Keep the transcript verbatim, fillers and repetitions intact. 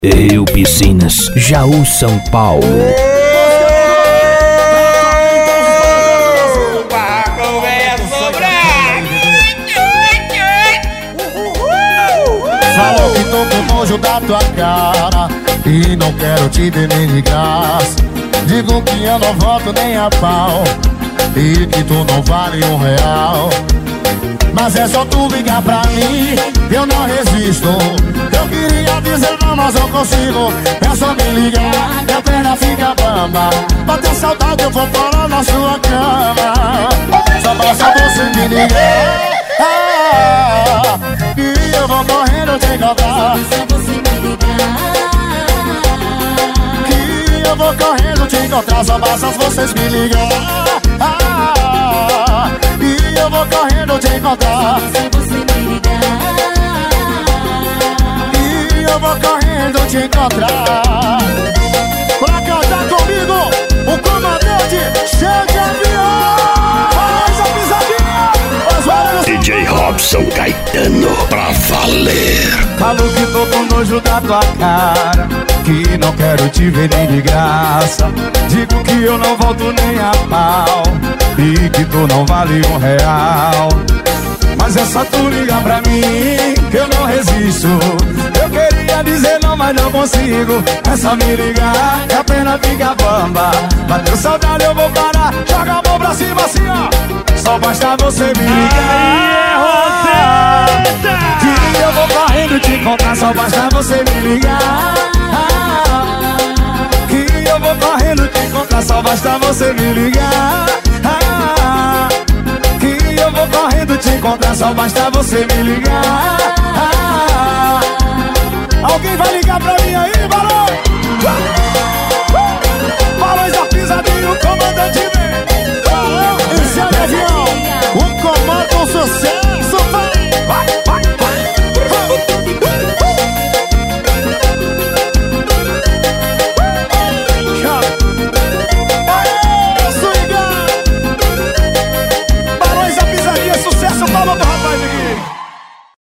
Rio Piscinas, Jaú, São Paulo. Falou que tô com nojo da tua cara e não quero te ver nem de graça. Digo que eu não volto nem a pau e que tu não vale um real. Mas é só tu ligar pra mim, eu não resisto. Eu queria dizer não, mas não consigo. É só me ligar que a perna fica bamba. Bater saudade eu vou parar na sua cama. Só basta você me ligar, ah, e eu vou correndo te encontrar. Só você me ligar, Que eu vou correndo te encontrar. Só basta vocês me ligar, ah, e eu vou correndo te encontrar. só você me ligar. E eu vou correndo te encontrar. Pra cantar comigo, o comandante chega avião. Faz a pisadinha. D J Robson Caetano, pra valer. Falo que tô com nojo da tua cara, que não quero te ver nem de graça. Digo que eu não volto nem a pau e que tu não vale um real. Mas é só tu ligar pra mim que eu não resisto. Eu queria dizer não, mas não consigo. É só me ligar que a pena fica bamba. Bateu saudade eu vou parar. Joga a mão pra cima assim, ó. Só basta você me ligar, que eu vou correndo te encontrar. Só basta você me ligar, que eu vou correndo te encontrar. Só basta você me ligar, que eu vou correndo te encontrar. Só basta você me ligar. Alguém vai ligar pra mim aí?